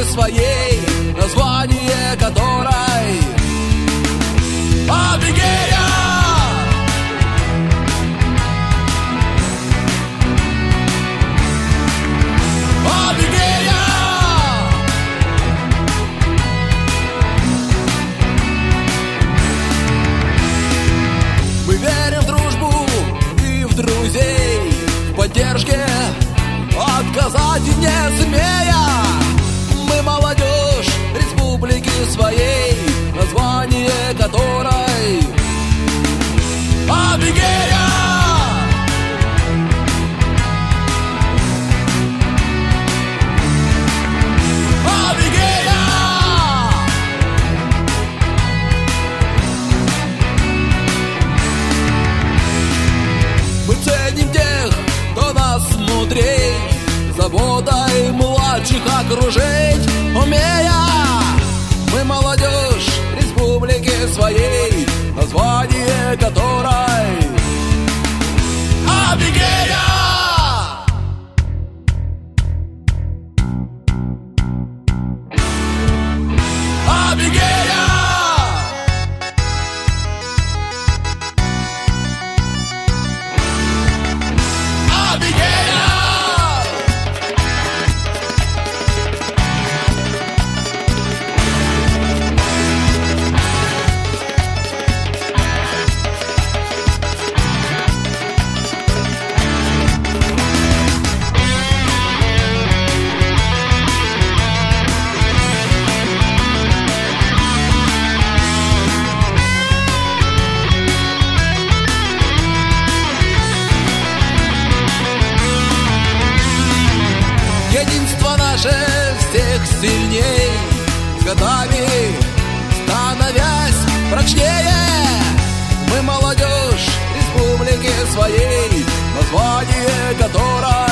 своей, название которой Адыгея. Адыгея. Мы верим в дружбу и в друзей, в поддержке отказать не смея. Мы молодежь республики своей, название которой Адыгея. Адыгея. Мы ценим тех, кто нас мудрей, заботой младших окружить умея. Мы молодежь республики своей, название которой Адыгея. Адыгея. Адыгея. Единство наше всех сильней, с годами становясь прочнее. Мы молодежь республики своей, название которой